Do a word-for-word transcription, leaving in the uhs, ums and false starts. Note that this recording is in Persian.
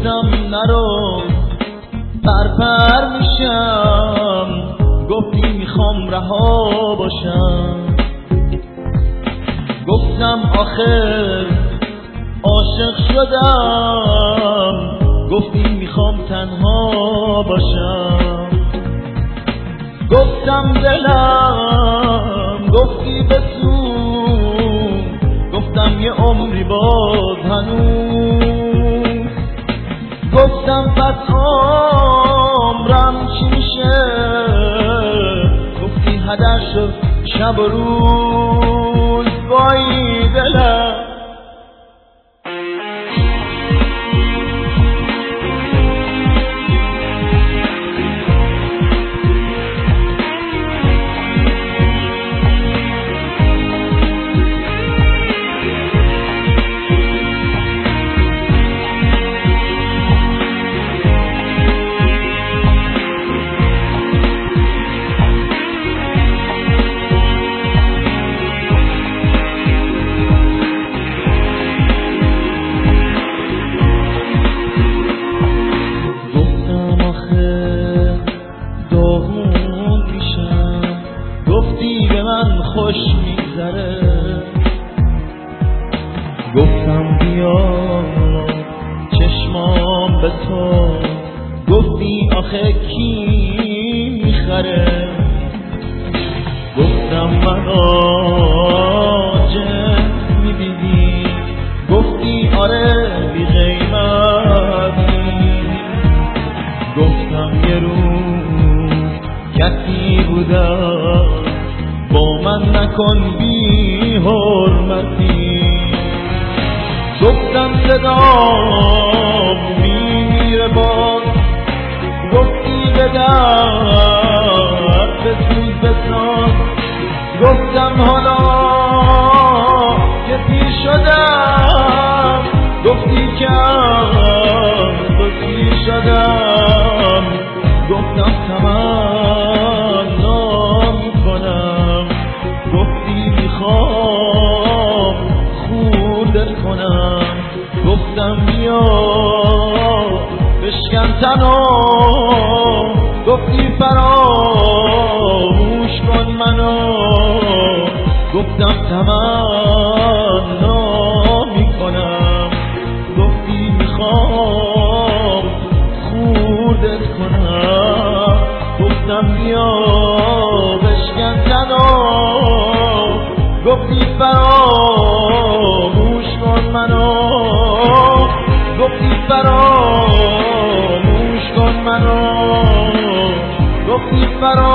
گفتم نرو پرپر میشم، گفتی میخوام رها باشم. گفتم آخر عاشق شدم، گفتی میخوام تنها باشم. گفتم دلم، گفتی بسوز، گفتم یه عمری باز هنوز. گفتم پس عمرم چی میشه، گفتی هدر شد شب و روز. وای دلم خوش میگذره. گفتم بیا چشمام به تو، گفتی آخه کی میخره. گفتم من عاجز میدیدی، گفتی آره بی قیمتی. گفتم یه روز کسی بودم، با من نکن بی حرمتی. گفتم صدام میمیره باز، گفتی به درد بسوز بساز. گفتم حالا که پیر شدم، گفتی که از تو پیر شدم. گفتم تمنا میکنم، گفتی میخوام خوردت کنم. گفتم بیا بشکن تنو، گفتی فراموش کن منو. گفتم تمنا میکنم، گفتی میخوام خوردت کنم. گفتم بیا بشکن تنو، گفتی فراموش کن منو. گفتی فراموش کن منو، گفتی فراموش